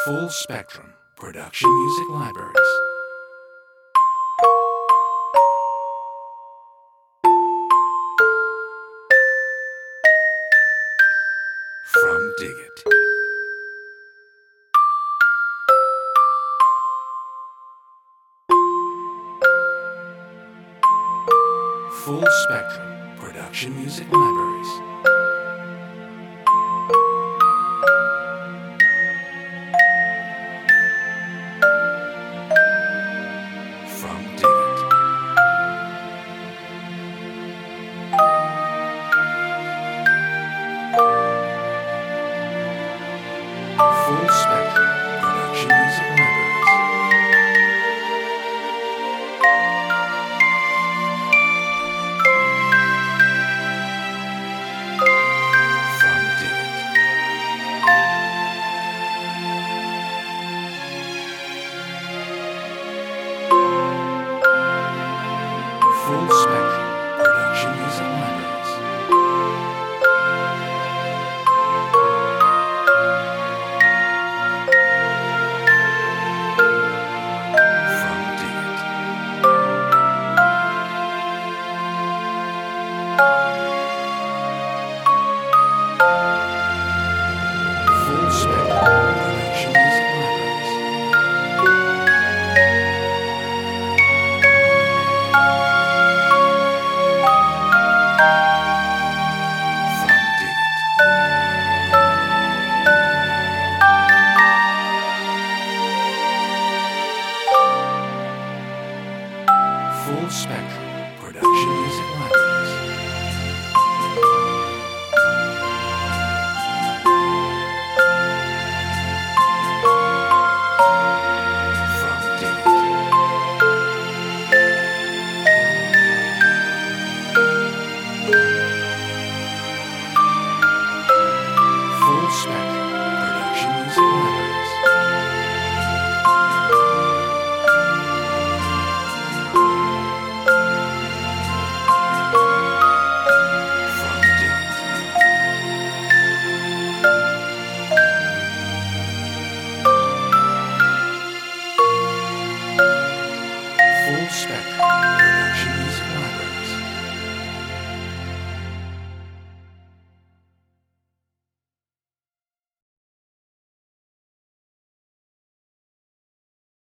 Full Spectrum Production Music Libraries. From Dig It. Full Spectrum Production Music Libraries. From Dig It. Full Spectrum Production Music Libraries. From Dig It. Full Spectrum Production Music Libraries. From Dig It. Full Spectrum Production Music Libraries. From Dig It. Full Spectrum Production Music Libraries. From Dig It. Full Spectrum Production Music Libraries. From Dig It. Full Spectrum Production